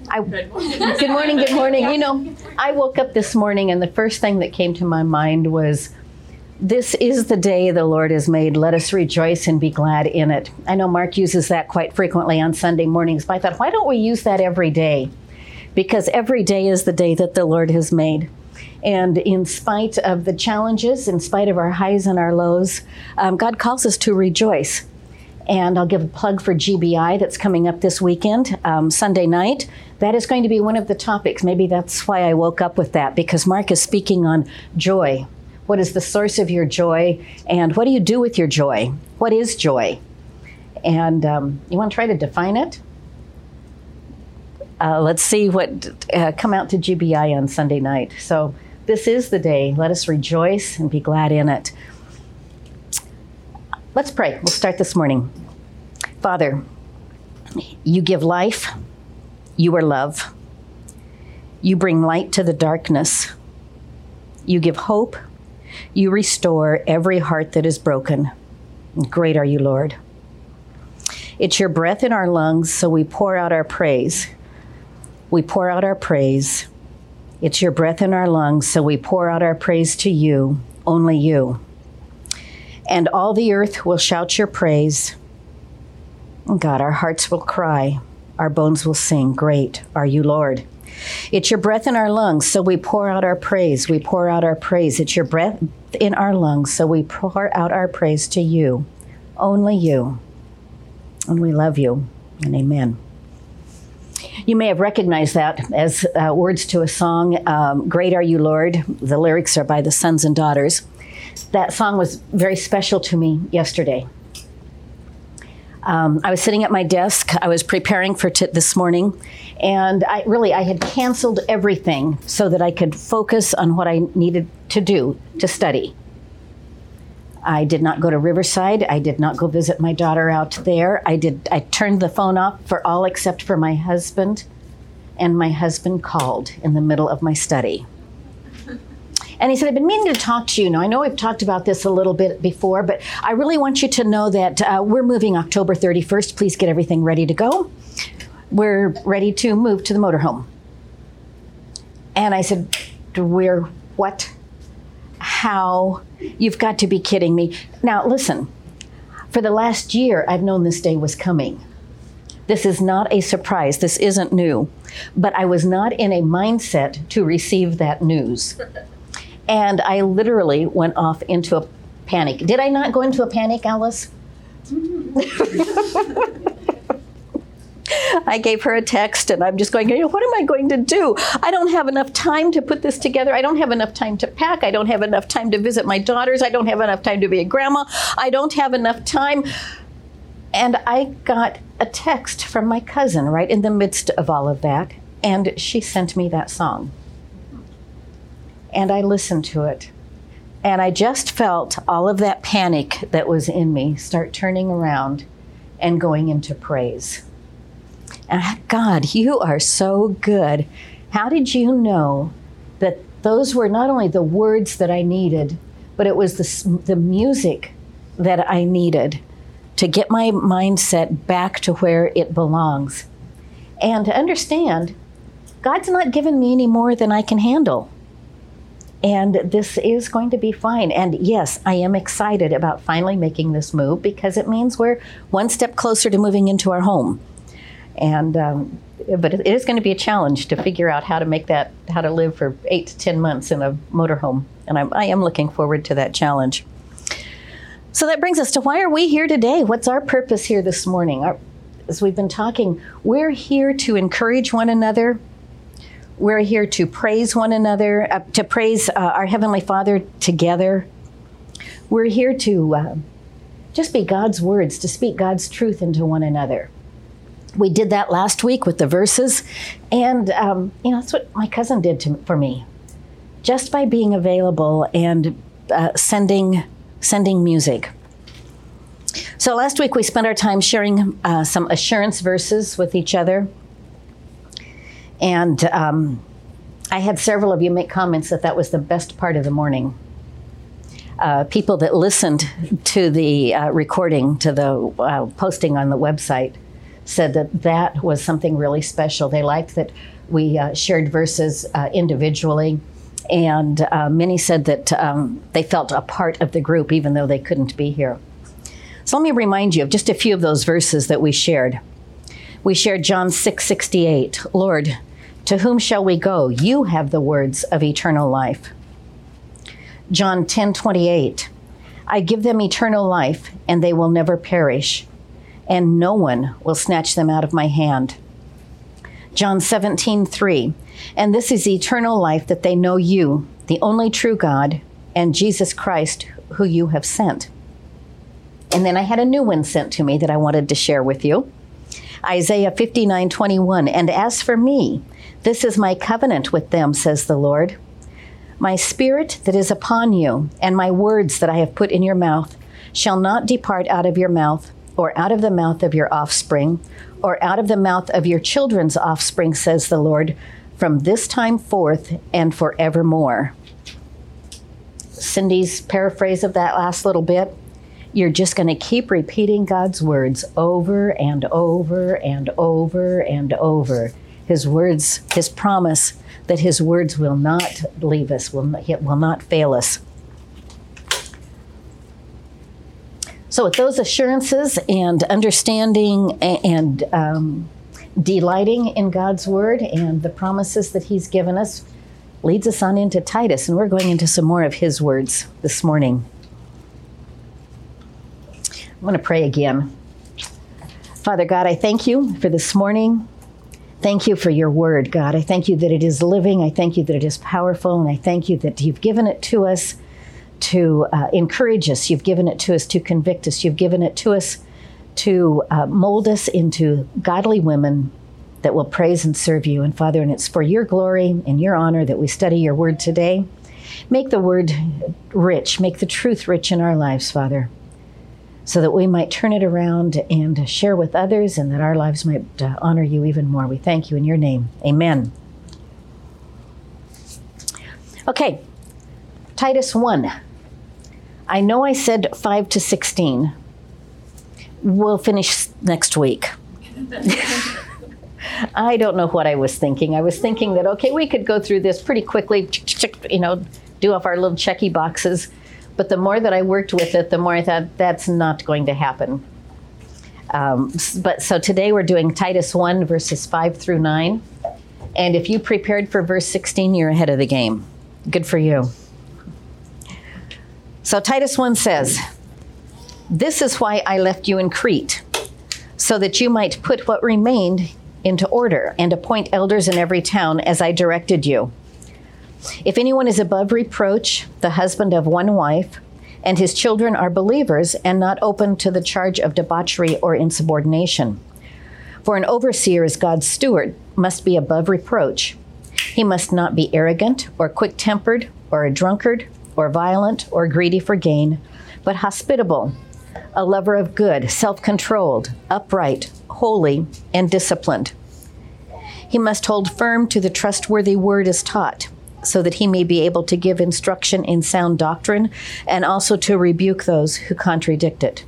Good morning, good morning. You know, I woke up this morning and the first thing that came to my mind was, this is the day the Lord has made. Let us rejoice and be glad in it. I know Mark uses that quite frequently on Sunday mornings, but I thought, why don't we use that every day? Because every day is the day that the Lord has made. And in spite of the challenges, in spite of our highs and our lows, God calls us to rejoice. And I'll give a plug for GBI that's coming up this weekend, Sunday night. That is going to be one of the topics. Maybe that's why I woke up with that, because Mark is speaking on joy. What is the source of your joy? And what do you do with your joy? What is joy? And you want to try to define it? Let's see what come out to GBI on Sunday night. So this is the day. Let us rejoice and be glad in it. Let's pray. We'll start this morning. Father, you give life. You are love. You bring light to the darkness. You give hope. You restore every heart that is broken. Great are you, Lord. It's your breath in our lungs, so we pour out our praise. We pour out our praise. It's your breath in our lungs, so we pour out our praise to you, only you. And all the earth will shout your praise. God, our hearts will cry. Our bones will sing, great are you, Lord. It's your breath in our lungs, so we pour out our praise. We pour out our praise. It's your breath in our lungs, so we pour out our praise to you, only you. And we love you, and amen. You may have recognized that as words to a song, Great Are You, Lord. The lyrics are by the Sons and Daughters. That song was very special to me yesterday. I was sitting at my desk. I was preparing for this morning, and I had canceled everything so that I could focus on what I needed to do to study. I did not go to Riverside. I did not go visit my daughter out there. I turned the phone off for all except for my husband, and my husband called in the middle of my study. And he said, I've been meaning to talk to you. Now, I know we've talked about this a little bit before, but I really want you to know that we're moving October 31st. Please get everything ready to go. We're ready to move to the motorhome. And I said, we're what? How? You've got to be kidding me. Now, listen, for the last year, I've known this day was coming. This is not a surprise. This isn't new. But I was not in a mindset to receive that news. And I literally went off into a panic. Did I not go into a panic, Alice? I gave her a text, and I'm just going, what am I going to do? I don't have enough time to put this together. I don't have enough time to pack. I don't have enough time to visit my daughters. I don't have enough time to be a grandma. I don't have enough time. And I got a text from my cousin right in the midst of all of that, and she sent me that song. And I listened to it. And I just felt all of that panic that was in me start turning around and going into praise. And God, you are so good. How did you know that those were not only the words that I needed, but it was the music that I needed to get my mindset back to where it belongs? And to understand, God's not given me any more than I can handle. And this is going to be fine. And yes, I am excited about finally making this move, because it means we're one step closer to moving into our home. And but it is going to be a challenge to figure out how to live for 8 to 10 months in a motorhome. And I am looking forward to that challenge. So that brings us to, why are we here today? What's our purpose here this morning? As we've been talking, we're here to encourage one another. We're here to praise one another, to praise our Heavenly Father together. We're here to just be God's words, to speak God's truth into one another. We did that last week with the verses, and that's what my cousin did for me. Just by being available and sending music. So last week we spent our time sharing some assurance verses with each other. And I had several of you make comments that was the best part of the morning. People that listened to the recording, to the posting on the website, said that that was something really special. They liked that we shared verses individually, and many said that they felt a part of the group even though they couldn't be here. So let me remind you of just a few of those verses that we shared. We shared John 6:68. Lord, to whom shall we go? You have the words of eternal life. John 10:28. I give them eternal life, and they will never perish, and no one will snatch them out of my hand. John 17:3. And this is eternal life, that they know you, the only true God, and Jesus Christ, who you have sent. And then I had a new one sent to me that I wanted to share with you. Isaiah 59:21. And as for me, this is my covenant with them, says the Lord. My spirit that is upon you, and my words that I have put in your mouth, shall not depart out of your mouth, or out of the mouth of your offspring, or out of the mouth of your children's offspring, says the Lord, from this time forth and forevermore. Cindy's paraphrase of that last little bit. You're just going to keep repeating God's words over and over and over and over. His words, his promise that his words will not leave us, will not fail us. So with those assurances and understanding and delighting in God's word and the promises that he's given us, leads us on into Titus, and we're going into some more of his words this morning. I'm going to pray again. Father God, I thank you for this morning. Thank you for your word, God. I thank you that it is living. I thank you that it is powerful. And I thank you that you've given it to us to encourage us. You've given it to us to convict us. You've given it to us to mold us into godly women that will praise and serve you. And Father, and it's for your glory and your honor that we study your word today. Make the word rich. Make the truth rich in our lives, Father, so that we might turn it around and share with others, and that our lives might honor you even more. We thank you in your name. Amen. Okay, Titus 1. I know I said 5 to 16. We'll finish next week. I don't know what I was thinking. I was thinking that, okay, we could go through this pretty quickly, do off our little checky boxes. But the more that I worked with it, the more I thought that's not going to happen. So today we're doing Titus 1, verses 5 through 9. And if you prepared for verse 16, you're ahead of the game. Good for you. So Titus 1 says, this is why I left you in Crete, so that you might put what remained into order and appoint elders in every town as I directed you. If anyone is above reproach, the husband of one wife, and his children are believers and not open to the charge of debauchery or insubordination. For an overseer as God's steward must be above reproach. He must not be arrogant or quick-tempered or a drunkard or violent or greedy for gain, but hospitable, a lover of good, self-controlled, upright, holy, and disciplined. He must hold firm to the trustworthy word as taught, so that he may be able to give instruction in sound doctrine and also to rebuke those who contradict it.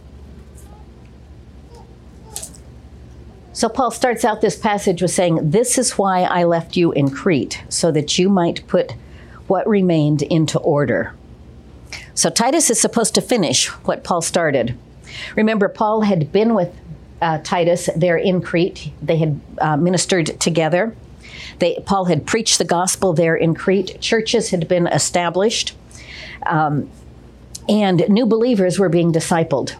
So Paul starts out this passage with saying, this is why I left you in Crete, so that you might put what remained into order. So Titus is supposed to finish what Paul started. Remember, Paul had been with Titus there in Crete. They had ministered together. Paul had preached the gospel there in Crete. Churches had been established, and new believers were being discipled.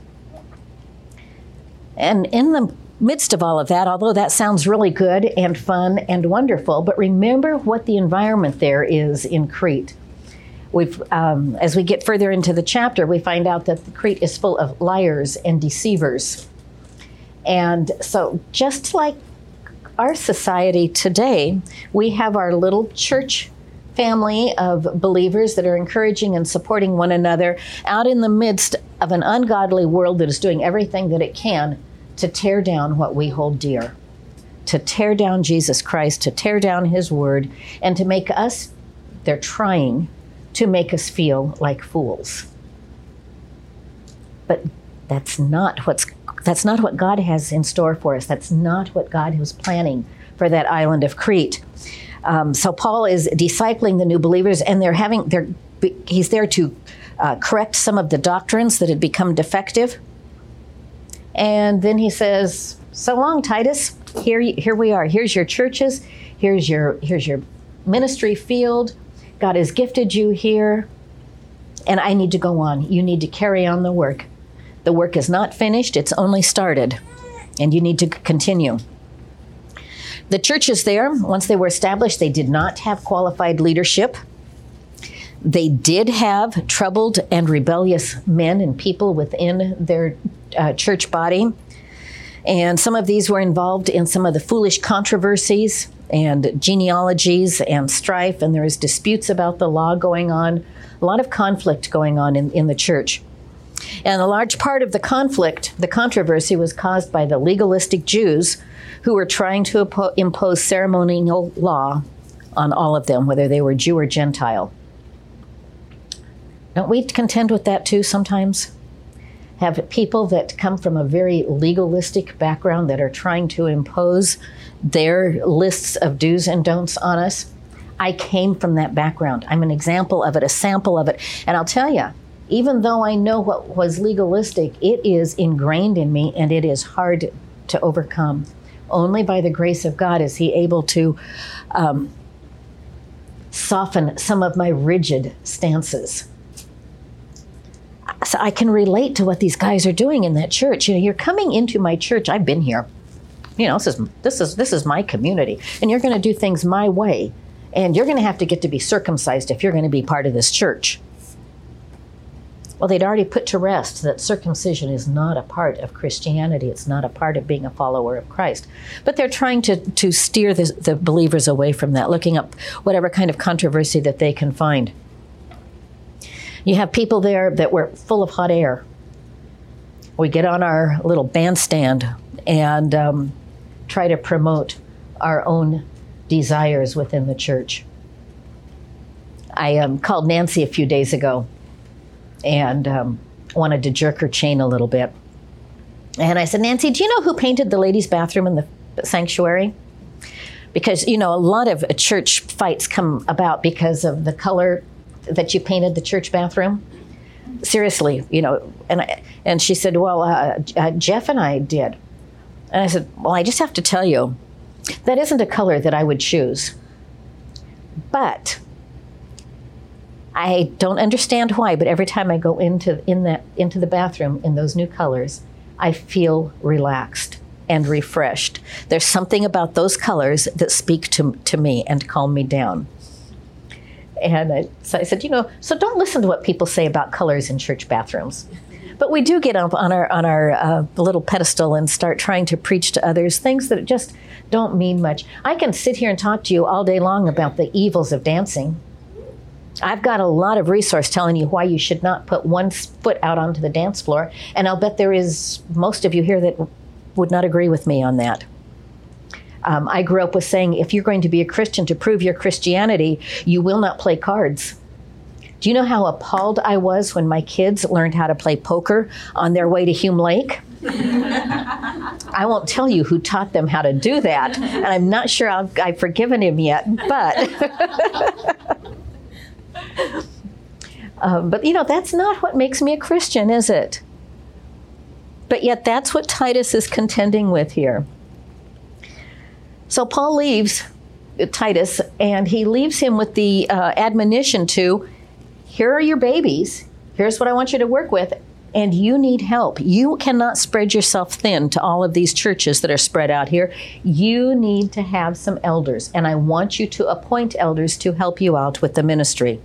And in the midst of all of that, although that sounds really good and fun and wonderful, but remember what the environment there is in Crete. As we get further into the chapter, we find out that Crete is full of liars and deceivers. And so just like our society today, we have our little church family of believers that are encouraging and supporting one another out in the midst of an ungodly world that is doing everything that it can to tear down what we hold dear, to tear down Jesus Christ, to tear down his word, and to make us, they're trying to make us feel like fools. But that's not what's That's not what God has in store for us. That's not what God was planning for that island of Crete. So Paul is discipling the new believers, and he's there to correct some of the doctrines that had become defective. And then he says, "So long, Titus. Here we are. Here's your churches. Here's your ministry field. God has gifted you here, and I need to go on. You need to carry on the work. The work is not finished. It's only started, and you need to continue." The churches there, once they were established, they did not have qualified leadership. They did have troubled and rebellious men and people within their church body. And some of these were involved in some of the foolish controversies and genealogies and strife, and there was disputes about the law going on, a lot of conflict going on in the church. And a large part of the conflict, the controversy, was caused by the legalistic Jews who were trying to impose ceremonial law on all of them, whether they were Jew or Gentile. Don't we contend with that too sometimes? Have people that come from a very legalistic background that are trying to impose their lists of do's and don'ts on us? I came from that background. I'm an example of it, a sample of it. And I'll tell you, even though I know what was legalistic, it is ingrained in me and it is hard to overcome. Only by the grace of God is He able to soften some of my rigid stances. So I can relate to what these guys are doing in that church. You know, you're coming into my church. I've been here. You know, this is my community, and you're going to do things my way, and you're going to have to get to be circumcised if you're going to be part of this church. Well, they'd already put to rest that circumcision is not a part of Christianity. It's not a part of being a follower of Christ. But they're trying to steer the believers away from that, looking up whatever kind of controversy that they can find. You have people there that were full of hot air. We get on our little bandstand and try to promote our own desires within the church. I called Nancy a few days ago and wanted to jerk her chain a little bit. And I said, "Nancy, do you know who painted the ladies' bathroom in the sanctuary?" Because, you know, a lot of church fights come about because of the color that you painted the church bathroom. Seriously, you know, and she said, "Well, Jeff and I did." And I said, "Well, I just have to tell you, that isn't a color that I would choose. But I don't understand why, but every time I go into the bathroom in those new colors, I feel relaxed and refreshed. There's something about those colors that speak to me and calm me down." And so I said, you know, so don't listen to what people say about colors in church bathrooms. But we do get up on our little pedestal and start trying to preach to others things that just don't mean much. I can sit here and talk to you all day long about the evils of dancing. I've got a lot of resource telling you why you should not put one foot out onto the dance floor, and I'll bet there is most of you here that would not agree with me on that. I grew up with saying, if you're going to be a Christian to prove your Christianity, you will not play cards. Do you know how appalled I was when my kids learned how to play poker on their way to Hume Lake? I won't tell you who taught them how to do that, and I'm not sure I've forgiven him yet, but you know, that's not what makes me a Christian, is it? But yet that's what Titus is contending with here. So Paul leaves Titus, and he leaves him with the admonition to, here are your babies, here's what I want you to work with, and you need help. You cannot spread yourself thin to all of these churches that are spread out here. You need to have some elders, and I want you to appoint elders to help you out with the ministry.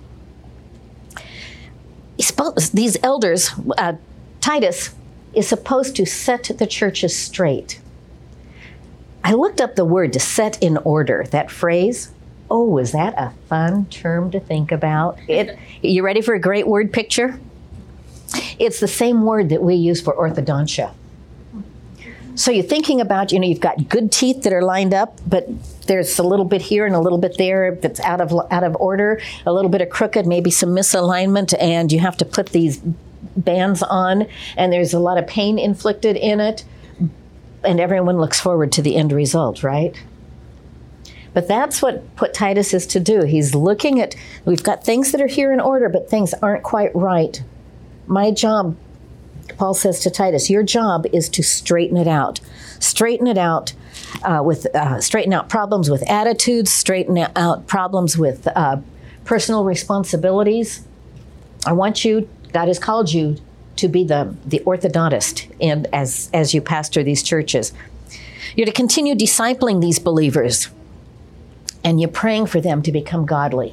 These elders, Titus is supposed to set the churches straight. I looked up the word to set in order, that phrase. Oh, is that a fun term to think about? You ready for a great word picture? It's the same word that we use for orthodontia. So you're thinking about, you know, you've got good teeth that are lined up, but there's a little bit here and a little bit there that's out of order, a little bit of crooked, maybe some misalignment, and you have to put these bands on, and there's a lot of pain inflicted in it, and everyone looks forward to the end result, right? But that's what Titus is to do. He's looking at, we've got things that are here in order, but things aren't quite right. My job, Paul says to Titus, your job is to straighten it out. Straighten it out straighten out problems with attitudes, straighten out problems with personal responsibilities. I want you, God has called you to be the orthodontist and as you pastor these churches. You're to continue discipling these believers, and you're praying for them to become godly.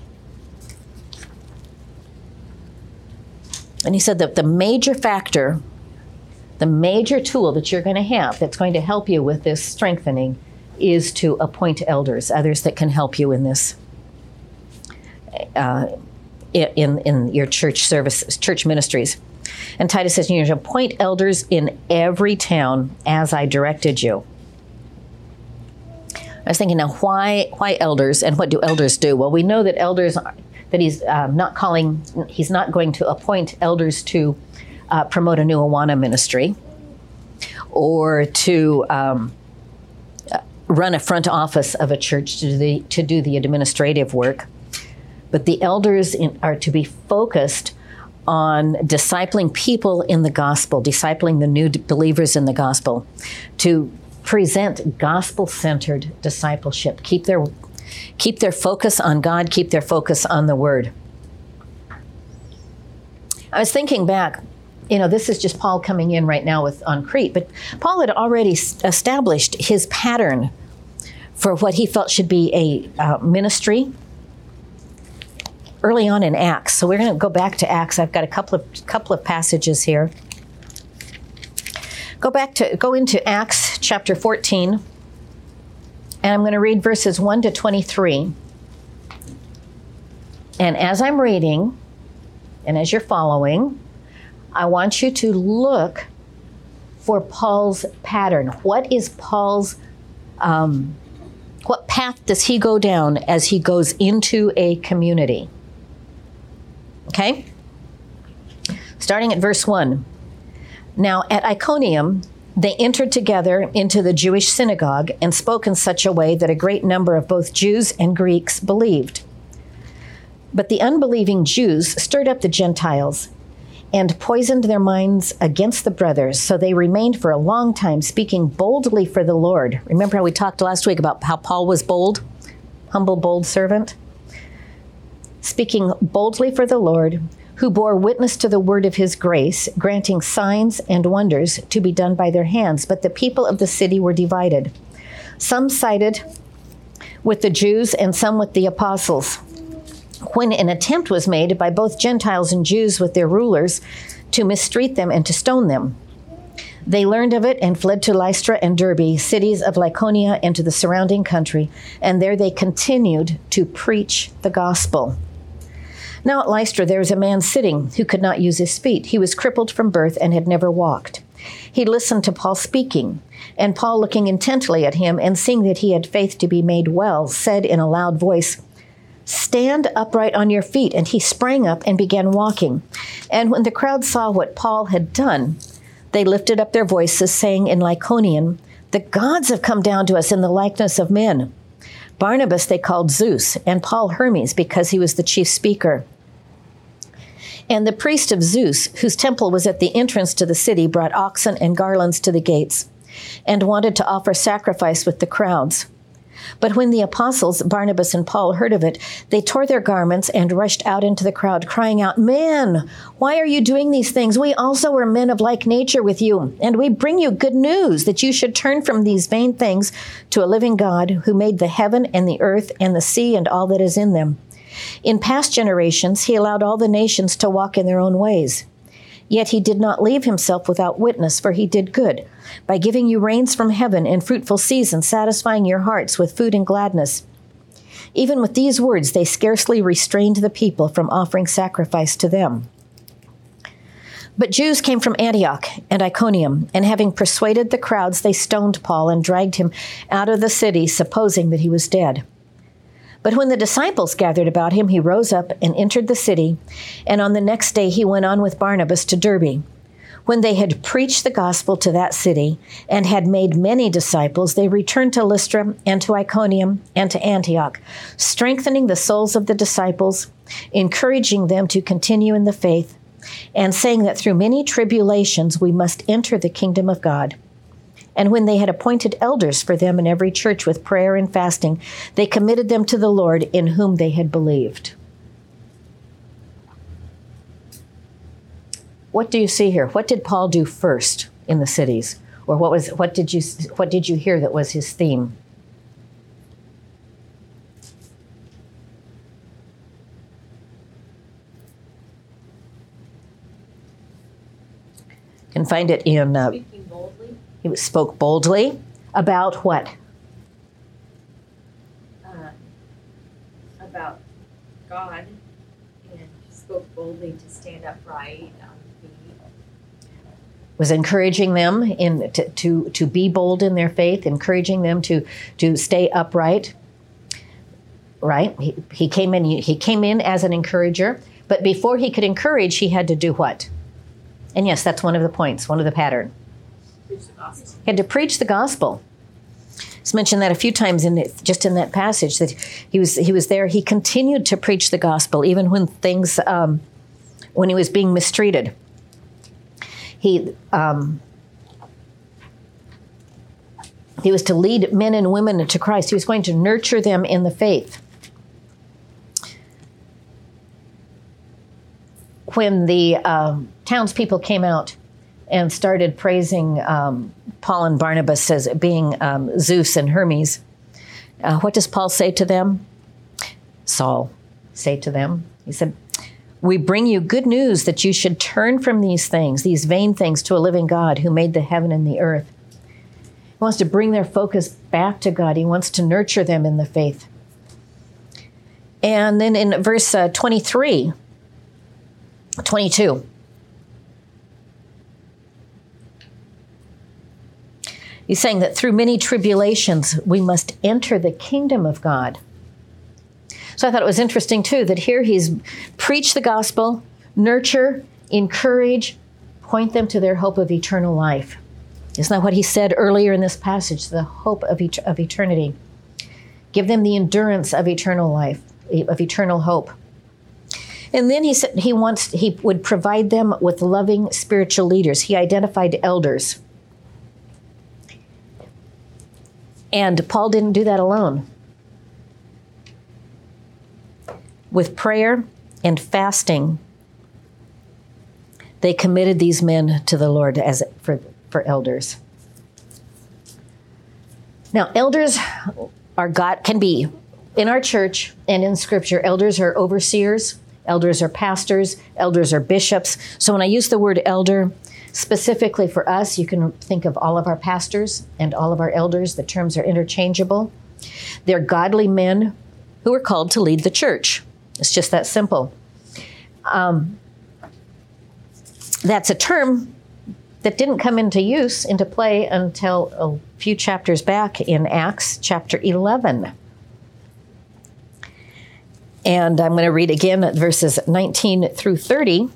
And he said that the major factor, the major tool that you're going to have that's going to help you with this strengthening is to appoint elders, others that can help you in this, in your church services, church ministries. And Titus says, you need to appoint elders in every town as I directed you. I was thinking, now why elders, and what do elders do? Well, we know that elders, that he's not going to appoint elders to promote a new Awana ministry or to run a front office of a church to do the administrative work. But the elders are to be focused on discipling people in the gospel, discipling the new believers in the gospel, to present gospel-centered discipleship. Keep their focus on God, keep their focus on the Word. I was thinking back, this is just Paul coming in right now on Crete, but Paul had already established his pattern for what he felt should be a ministry early on in Acts. So we're going to go back to Acts. I've got a couple of passages here. Go into Acts chapter 14, and I'm going to read verses 1 to 23. And as I'm reading, and as you're following, I want you to look for Paul's pattern. What is Paul's, what path does he go down as he goes into a community? Okay? Starting at verse 1. Now at Iconium, they entered together into the Jewish synagogue and spoke in such a way that a great number of both Jews and Greeks believed. But the unbelieving Jews stirred up the Gentiles and poisoned their minds against the brothers, so they remained for a long time speaking boldly for the Lord. Remember how we talked last week about how Paul was bold? Humble, bold servant? Speaking boldly for the Lord, who bore witness to the word of his grace, granting signs and wonders to be done by their hands. But the people of the city were divided. Some sided with the Jews and some with the apostles. When an attempt was made by both Gentiles and Jews with their rulers to mistreat them and to stone them, they learned of it and fled to Lystra and Derbe, cities of Lycaonia, and to the surrounding country, and there they continued to preach the gospel. Now at Lystra there was a man sitting who could not use his feet. He was crippled from birth and had never walked. He listened to Paul speaking, and Paul, looking intently at him and seeing that he had faith to be made well, said in a loud voice, "Stand upright on your feet." And he sprang up and began walking. And when the crowd saw what Paul had done, they lifted up their voices, saying in Lycaonian, "The gods have come down to us in the likeness of men." Barnabas they called Zeus, and Paul Hermes, because he was the chief speaker. And the priest of Zeus, whose temple was at the entrance to the city, brought oxen and garlands to the gates, and wanted to offer sacrifice with the crowds. But when the apostles, Barnabas and Paul, heard of it, they tore their garments and rushed out into the crowd, crying out, "Men, why are you doing these things? We also were men of like nature with you, and we bring you good news that you should turn from these vain things to a living God who made the heaven and the earth and the sea and all that is in them. In past generations, he allowed all the nations to walk in their own ways. Yet he did not leave himself without witness, for he did good, by giving you rains from heaven and fruitful seasons, satisfying your hearts with food and gladness." Even with these words, they scarcely restrained the people from offering sacrifice to them. But Jews came from Antioch and Iconium, and having persuaded the crowds, they stoned Paul and dragged him out of the city, supposing that he was dead. But when the disciples gathered about him, he rose up and entered the city, and on the next day he went on with Barnabas to Derbe. When they had preached the gospel to that city and had made many disciples, they returned to Lystra and to Iconium and to Antioch, strengthening the souls of the disciples, encouraging them to continue in the faith, and saying that through many tribulations we must enter the kingdom of God. And when they had appointed elders for them in every church with prayer and fasting, they committed them to the Lord in whom they had believed. What do you see here? What did Paul do first in the cities? Or what did you hear that was his theme? You can find it in Speaking boldly. He spoke boldly about what? About God, and spoke boldly to stand upright. Was encouraging them to be bold in their faith, encouraging them to stay upright. Right? He came in as an encourager, but before he could encourage, he had to do what? And yes, that's one of the points, one of the pattern. Preach the gospel. He had to preach the gospel. It's mentioned that a few times just in that passage that he was there. He continued to preach the gospel even when things when he was being mistreated. He was to lead men and women to Christ. He was going to nurture them in the faith. When the townspeople came out and started praising Paul and Barnabas as being Zeus and Hermes, what does Paul say to them? Saul say to them, he said, "We bring you good news that you should turn from these things, these vain things, to a living God who made the heaven and the earth." He wants to bring their focus back to God. He wants to nurture them in the faith. And then in verse 22, he's saying that through many tribulations, we must enter the kingdom of God. So I thought it was interesting, too, that here he's preach the gospel, nurture, encourage, point them to their hope of eternal life. Isn't that what he said earlier in this passage, the hope of eternity? Give them the endurance of eternal life, of eternal hope. And then he said he would provide them with loving spiritual leaders. He identified elders. And Paul didn't do that alone. With prayer and fasting, they committed these men to the Lord as for elders. Now, elders can be in our church and in Scripture. Elders are overseers, elders are pastors, elders are bishops. So when I use the word elder, specifically for us, you can think of all of our pastors and all of our elders. The terms are interchangeable. They're godly men who are called to lead the church. It's just that simple. That's a term that didn't come into play until a few chapters back in Acts chapter 11. And I'm going to read again at verses 19 through 30,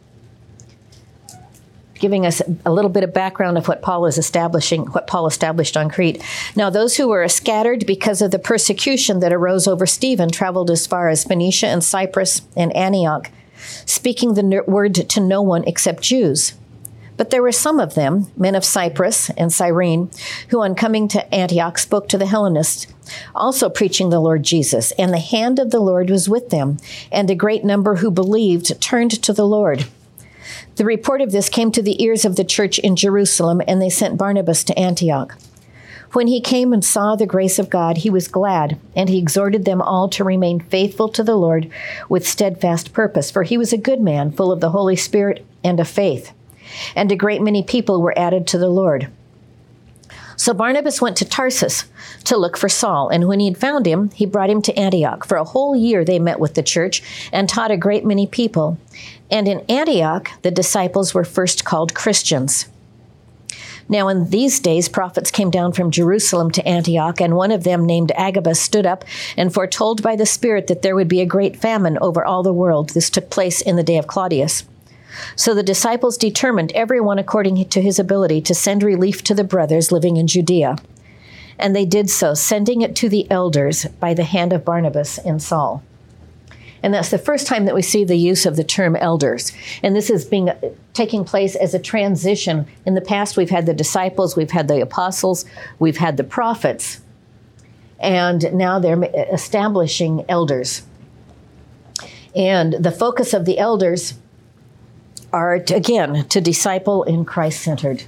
giving us a little bit of background of what Paul established on Crete. Now, those who were scattered because of the persecution that arose over Stephen traveled as far as Phoenicia and Cyprus and Antioch, speaking the word to no one except Jews. But there were some of them, men of Cyprus and Cyrene, who on coming to Antioch spoke to the Hellenists, also preaching the Lord Jesus. And the hand of the Lord was with them, and a great number who believed turned to the Lord. The report of this came to the ears of the church in Jerusalem, and they sent Barnabas to Antioch. When he came and saw the grace of God, he was glad, and he exhorted them all to remain faithful to the Lord with steadfast purpose, for he was a good man, full of the Holy Spirit and of faith. And a great many people were added to the Lord. So Barnabas went to Tarsus to look for Saul, and when he had found him, he brought him to Antioch. For a whole year they met with the church and taught a great many people. And in Antioch, the disciples were first called Christians. Now in these days, prophets came down from Jerusalem to Antioch, and one of them, named Agabus, stood up and foretold by the Spirit that there would be a great famine over all the world. This took place in the day of Claudius. So the disciples determined, everyone according to his ability, to send relief to the brothers living in Judea. And they did so, sending it to the elders by the hand of Barnabas and Saul. And that's the first time that we see the use of the term elders. And this is taking place as a transition. In the past, we've had the disciples, we've had the apostles, we've had the prophets. And now they're establishing elders. And the focus of the elders are, again, to disciple in Christ-centered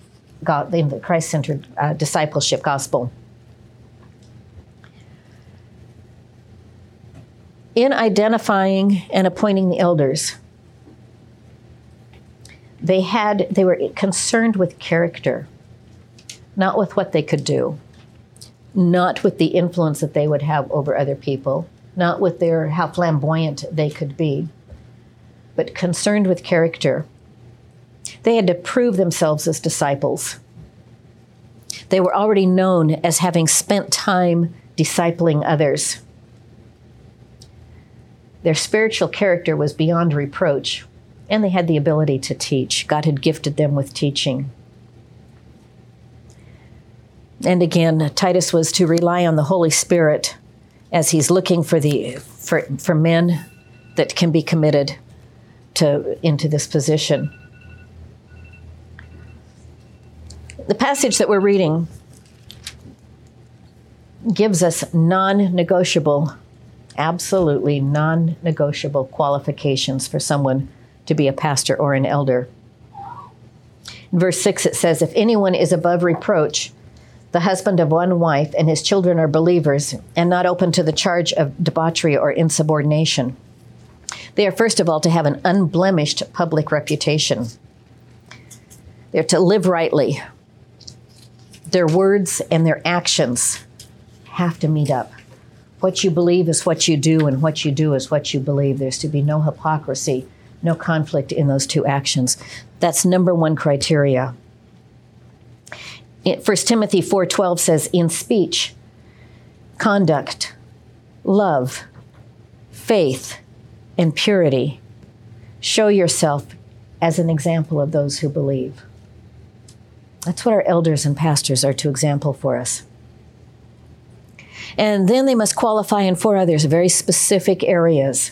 discipleship gospel. In identifying and appointing the elders, they were concerned with character, not with what they could do, not with the influence that they would have over other people, not with how flamboyant they could be, but concerned with character. They had to prove themselves as disciples. They were already known as having spent time discipling others. Their spiritual character was beyond reproach, and they had the ability to teach. God had gifted them with teaching. And again, Titus was to rely on the Holy Spirit as he's looking for men that can be committed into this position. The passage that we're reading gives us non-negotiable, absolutely non-negotiable qualifications for someone to be a pastor or an elder. In verse 6, it says, if anyone is above reproach, the husband of one wife, and his children are believers, and not open to the charge of debauchery or insubordination. They are, first of all, to have an unblemished public reputation. They're to live rightly. Their words and their actions have to meet up. What you believe is what you do, and what you do is what you believe. There's to be no hypocrisy, no conflict in those two actions. That's number one criteria. 1 Timothy 4:12 says, in speech, conduct, love, faith, and purity, show yourself as an example of those who believe. That's what our elders and pastors are to example for us. And then they must qualify in 4 others, very specific areas.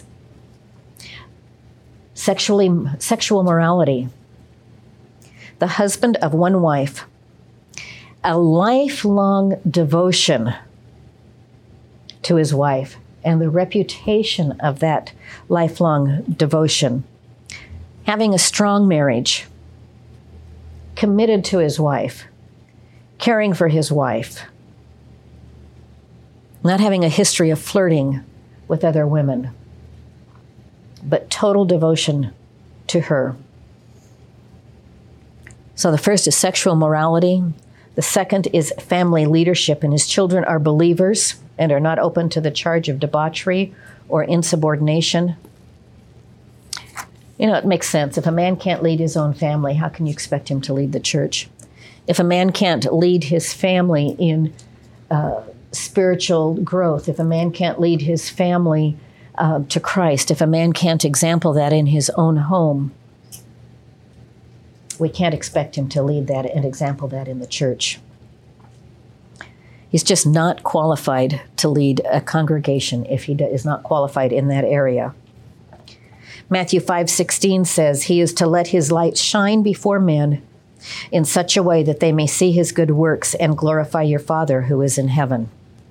Sexual morality. The husband of one wife. A lifelong devotion to his wife and the reputation of that lifelong devotion. Having a strong marriage. Committed to his wife. Caring for his wife. Not having a history of flirting with other women, but total devotion to her. So the first is sexual morality. The second is family leadership, and his children are believers and are not open to the charge of debauchery or insubordination. You know, it makes sense. If a man can't lead his own family, how can you expect him to lead the church? If a man can't lead his family in spiritual growth, if a man can't lead his family to Christ, if a man can't example that in his own home, we can't expect him to lead that and example that in the church. He's just not qualified to lead a congregation if he is not qualified in that area. Matthew 5:16 says, he is to let his light shine before men in such a way that they may see his good works and glorify your Father who is in heaven.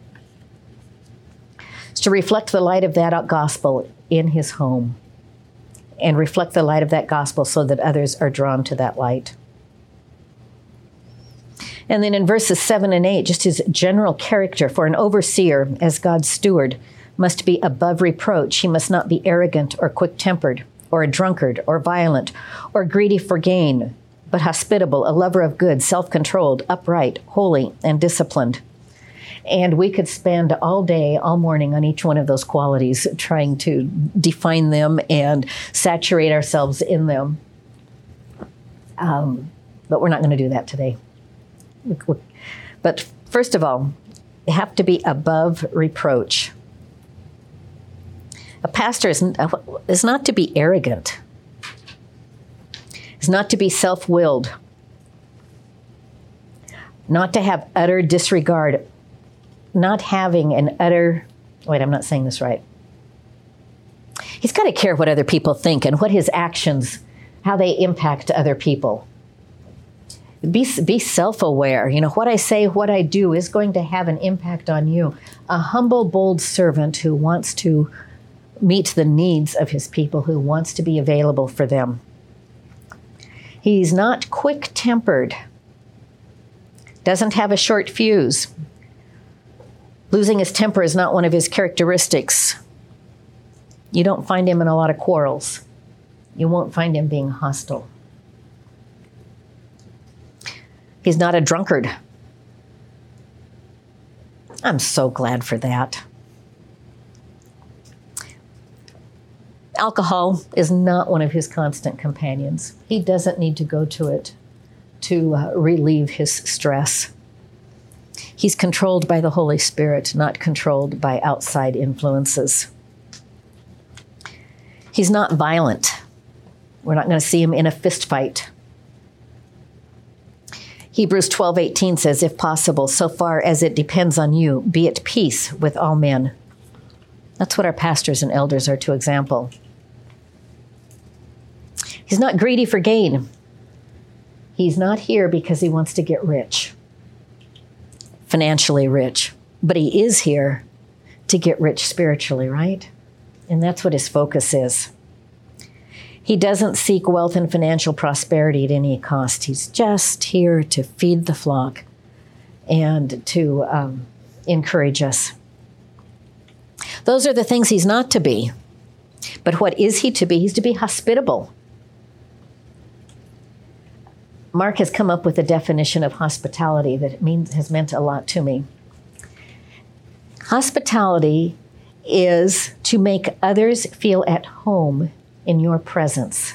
It's to reflect the light of that gospel in his home and reflect the light of that gospel so that others are drawn to that light. And then in verses 7 and 8, just his general character for an overseer as God's steward must be above reproach. He must not be arrogant or quick-tempered or a drunkard or violent or greedy for gain, but hospitable, a lover of good, self-controlled, upright, holy, and disciplined. And we could spend all day, all morning on each one of those qualities, trying to define them and saturate ourselves in them. But we're not going to do that today. But first of all, they have to be above reproach. A pastor is not to be arrogant. Is not to be self-willed. Not to have utter disregard. Not having an utter... Wait, I'm not saying this right. He's got to care what other people think and what his actions, how they impact other people. Be self-aware. You know, what I say, what I do is going to have an impact on you. A humble, bold servant who wants to meet the needs of his people, who wants to be available for them. He's not quick-tempered. Doesn't have a short fuse. Losing his temper is not one of his characteristics. You don't find him in a lot of quarrels. You won't find him being hostile. He's not a drunkard. I'm so glad for that. Alcohol is not one of his constant companions. He doesn't need to go to it to relieve his stress. He's controlled by the Holy Spirit, not controlled by outside influences. He's not violent. We're not going to see him in a fist fight. Hebrews 12:18 says, if possible, so far as it depends on you, be at peace with all men. That's what our pastors and elders are to example. He's not greedy for gain. He's not here because he wants to get rich, financially rich, but he is here to get rich spiritually, right? And that's what his focus is. He doesn't seek wealth and financial prosperity at any cost. He's just here to feed the flock and to encourage us. Those are the things he's not to be. But what is he to be? He's to be hospitable. Mark has come up with a definition of hospitality that has meant a lot to me. Hospitality is to make others feel at home in your presence.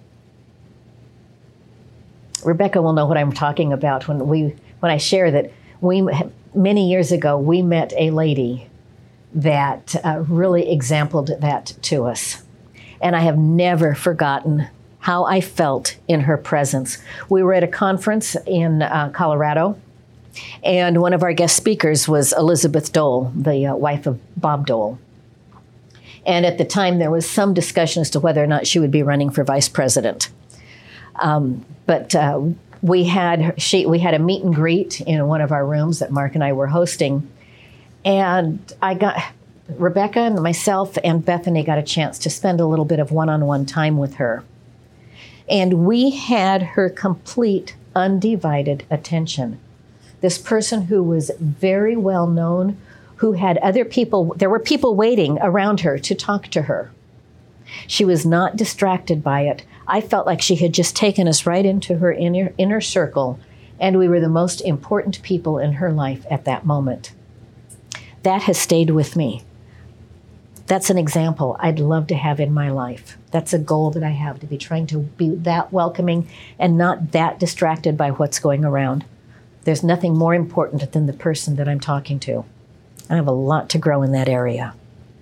Rebecca will know what I'm talking about when I share that many years ago we met a lady that really exemplified that to us. And I have never forgotten how I felt in her presence. We were at a conference in Colorado, and one of our guest speakers was Elizabeth Dole, the wife of Bob Dole. And at the time, there was some discussion as to whether or not she would be running for vice president. But we had a meet and greet in one of our rooms that Mark and I were hosting. And Rebecca and myself and Bethany got a chance to spend a little bit of one-on-one time with her. And we had her complete, undivided attention. This person who was very well known, who had other people, there were people waiting around her to talk to her. She was not distracted by it. I felt like she had just taken us right into her inner circle, and we were the most important people in her life at that moment. That has stayed with me. That's an example I'd love to have in my life. That's a goal that I have, to be trying to be that welcoming and not that distracted by what's going around. There's nothing more important than the person that I'm talking to. I have a lot to grow in that area.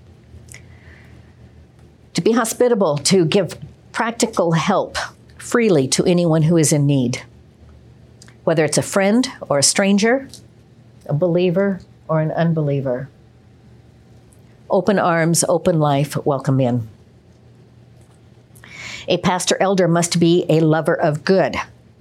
To be hospitable, to give practical help freely to anyone who is in need, whether it's a friend or a stranger, a believer or an unbeliever. Open arms, open life, welcome in. A pastor elder must be a lover of good.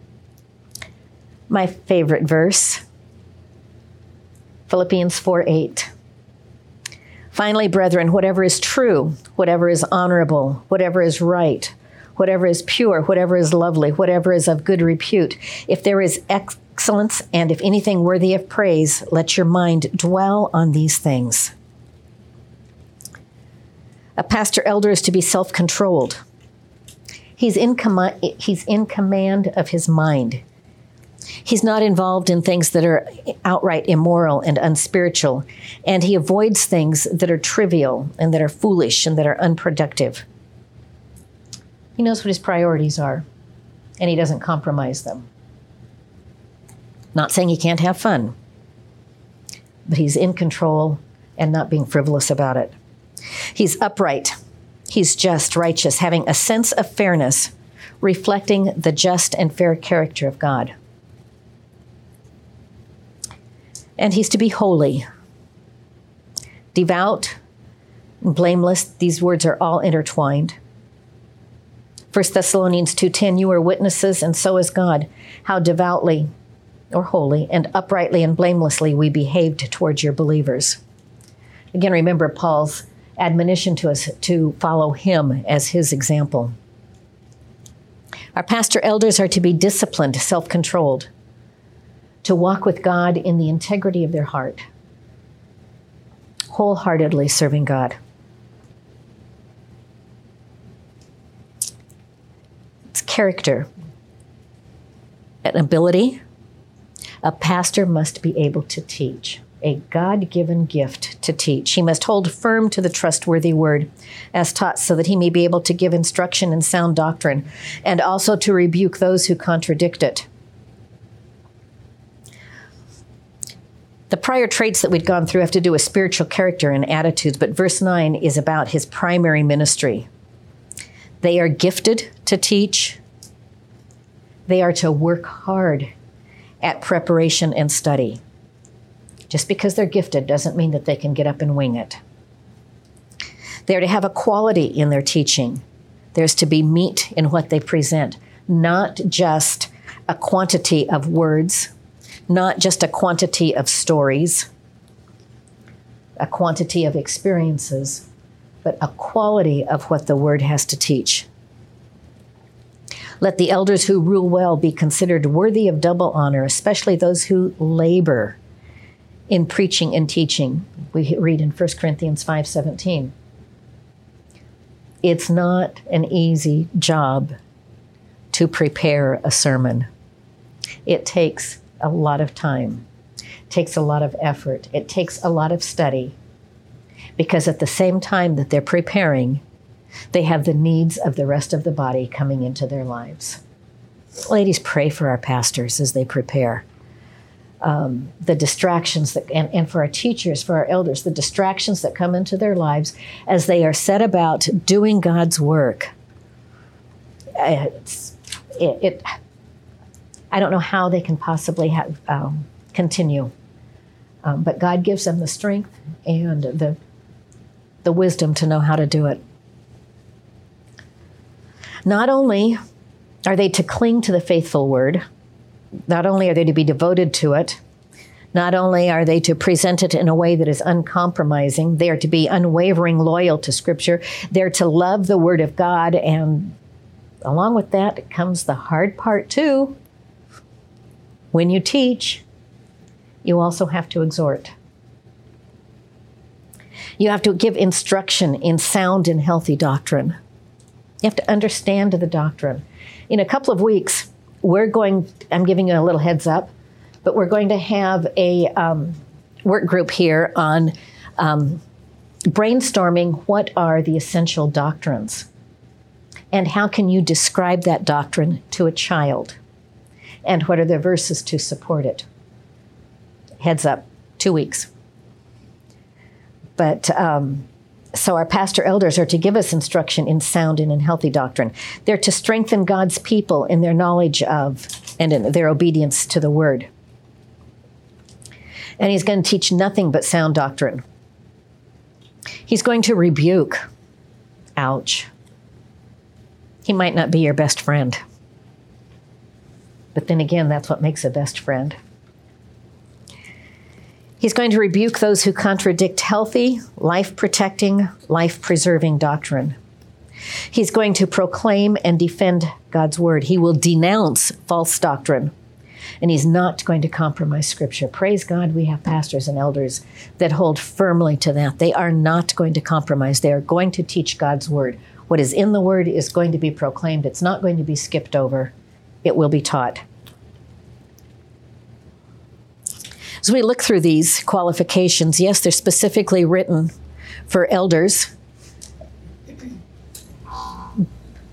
My favorite verse, Philippians 4:8. Finally, brethren, whatever is true, whatever is honorable, whatever is right, whatever is pure, whatever is lovely, whatever is of good repute, if there is excellence and if anything worthy of praise, let your mind dwell on these things. A pastor elder is to be self-controlled. He's in command of his mind. He's not involved in things that are outright immoral and unspiritual, and he avoids things that are trivial and that are foolish and that are unproductive. He knows what his priorities are, and he doesn't compromise them. Not saying he can't have fun, but he's in control and not being frivolous about it. He's upright. He's just, righteous, having a sense of fairness, reflecting the just and fair character of God. And he's to be holy, devout, and blameless. These words are all intertwined. 1 Thessalonians 2:10, you are witnesses, and so is God, how devoutly or holy and uprightly and blamelessly we behaved towards your believers. Again, remember Paul's admonition to us to follow him as his example. Our pastor elders are to be disciplined, self-controlled, to walk with God in the integrity of their heart, wholeheartedly serving God. It's character, an ability. A pastor must be able to teach, a God-given gift to teach. He must hold firm to the trustworthy word as taught so that he may be able to give instruction in sound doctrine and also to rebuke those who contradict it. The prior traits that we'd gone through have to do with spiritual character and attitudes, but verse 9 is about his primary ministry. They are gifted to teach. They are to work hard at preparation and study. Just because they're gifted doesn't mean that they can get up and wing it. They're to have a quality in their teaching. There's to be meat in what they present, not just a quantity of words, not just a quantity of stories, a quantity of experiences, but a quality of what the word has to teach. Let the elders who rule well be considered worthy of double honor, especially those who labor in preaching and teaching. We read in 1 Corinthians 5:17. It's not an easy job to prepare a sermon. It takes a lot of time. It takes a lot of effort. It takes a lot of study. Because at the same time that they're preparing, they have the needs of the rest of the body coming into their lives. Ladies, pray for our pastors as they prepare. The distractions that, and for our teachers, for our elders, the distractions that come into their lives as they are set about doing God's work. I don't know how they can possibly continue, but God gives them the strength and the wisdom to know how to do it. Not only are they to cling to the faithful word, not only are they to be devoted to it, not only are they to present it in a way that is uncompromising, they are to be unwavering loyal to Scripture. They're to love the Word of God, and along with that comes the hard part too. When you teach, you also have to exhort. You have to give instruction in sound and healthy doctrine. You have to understand the doctrine. In a couple of weeks, I'm giving you a little heads up, but we're going to have a work group here on brainstorming what are the essential doctrines and how can you describe that doctrine to a child and what are the verses to support it. Heads up, 2 weeks. But so our pastor elders are to give us instruction in sound and in healthy doctrine. They're to strengthen God's people in their knowledge of and in their obedience to the word. And he's going to teach nothing but sound doctrine. He's going to rebuke. Ouch. He might not be your best friend. But then again, that's what makes a best friend. He's going to rebuke those who contradict healthy, life-protecting, life-preserving doctrine. He's going to proclaim and defend God's word. He will denounce false doctrine, and he's not going to compromise Scripture. Praise God, we have pastors and elders that hold firmly to that. They are not going to compromise. They are going to teach God's word. What is in the word is going to be proclaimed. It's not going to be skipped over. It will be taught. As we look through these qualifications, yes, they're specifically written for elders,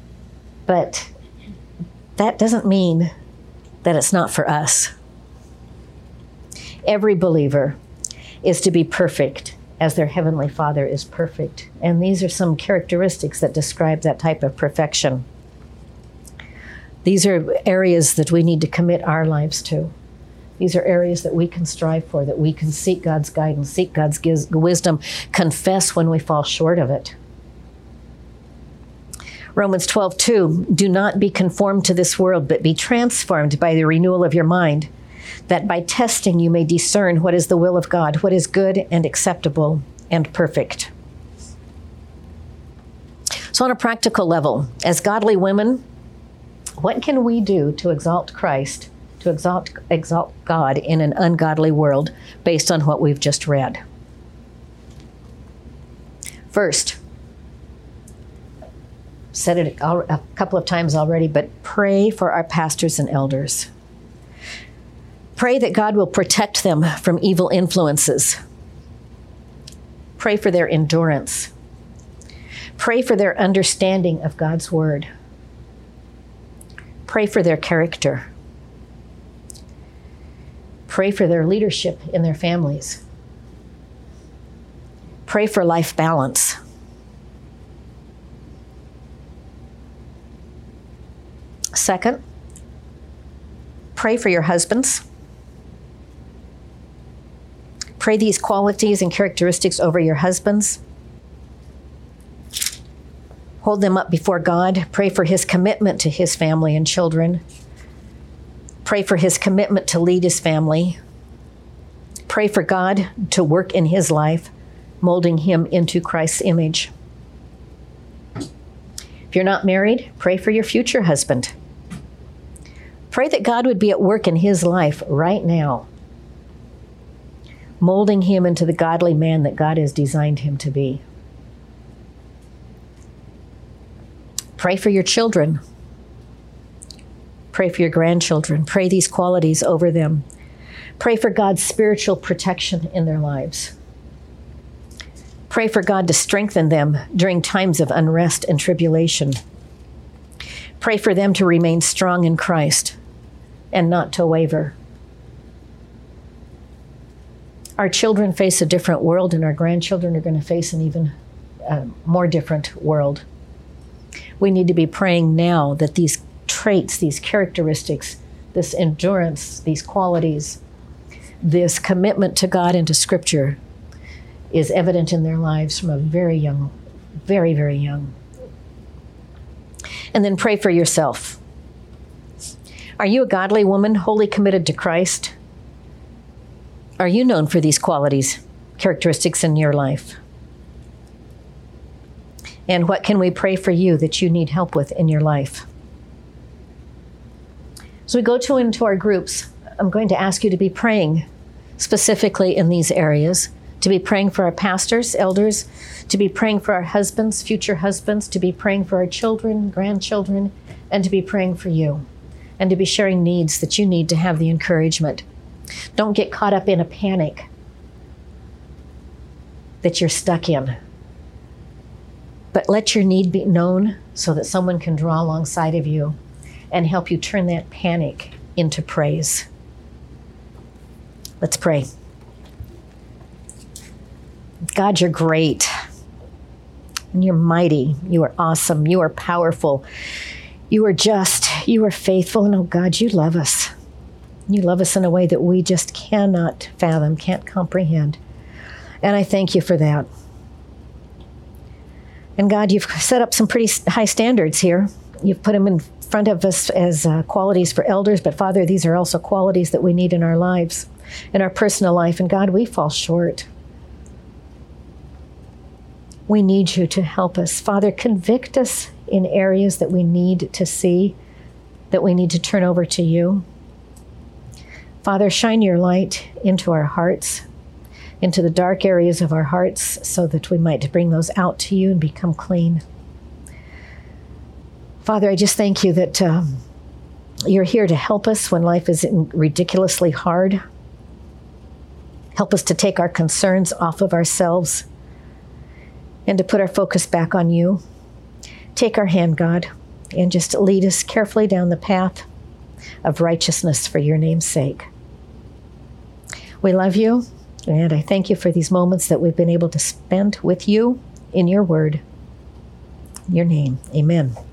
but that doesn't mean that it's not for us. Every believer is to be perfect as their Heavenly Father is perfect. And these are some characteristics that describe that type of perfection. These are areas that we need to commit our lives to. These are areas that we can strive for, that we can seek God's guidance, seek God's wisdom, confess when we fall short of it. Romans 12:2, do not be conformed to this world, but be transformed by the renewal of your mind, that by testing you may discern what is the will of God, what is good and acceptable and perfect. So on a practical level, as godly women, what can we do to exalt Christ, to exalt God in an ungodly world based on what we've just read? First, said it a couple of times already, but pray for our pastors and elders. Pray that God will protect them from evil influences. Pray for their endurance. Pray for their understanding of God's word. Pray for their character. Pray for their leadership in their families. Pray for life balance. Second, pray for your husbands. Pray these qualities and characteristics over your husbands. Hold them up before God. Pray for his commitment to his family and children. Pray for his commitment to lead his family. Pray for God to work in his life, molding him into Christ's image. If you're not married, pray for your future husband. Pray that God would be at work in his life right now, molding him into the godly man that God has designed him to be. Pray for your children. Pray for your grandchildren. Pray these qualities over them. Pray for God's spiritual protection in their lives. Pray for God to strengthen them during times of unrest and tribulation. Pray for them to remain strong in Christ and not to waver. Our children face a different world, and our grandchildren are going to face an even more different world. We need to be praying now that these traits, these characteristics, this endurance, these qualities, this commitment to God and to Scripture is evident in their lives from a very young, very, very young. And then pray for yourself. Are you a godly woman, wholly committed to Christ? Are you known for these qualities, characteristics in your life? And what can we pray for you that you need help with in your life? So we go into our groups. I'm going to ask you to be praying specifically in these areas, to be praying for our pastors, elders, to be praying for our husbands, future husbands, to be praying for our children, grandchildren, and to be praying for you, and to be sharing needs that you need to have the encouragement. Don't get caught up in a panic that you're stuck in. But let your need be known so that someone can draw alongside of you and help you turn that panic into praise. Let's pray. God, you're great. And you're mighty. You are awesome. You are powerful. You are just. You are faithful. And oh God, you love us. You love us in a way that we just cannot fathom, can't comprehend. And I thank you for that. And God, you've set up some pretty high standards here. You've put them in front of us as qualities for elders, but Father, these are also qualities that we need in our lives, in our personal life. And God, we fall short. We need you to help us. Father, convict us in areas that we need to see, that we need to turn over to you. Father, shine your light into our hearts, into the dark areas of our hearts, so that we might bring those out to you and become clean. Father, I just thank you that you're here to help us when life is ridiculously hard. Help us to take our concerns off of ourselves and to put our focus back on you. Take our hand, God, and just lead us carefully down the path of righteousness for your name's sake. We love you, and I thank you for these moments that we've been able to spend with you in your word. In your name, amen.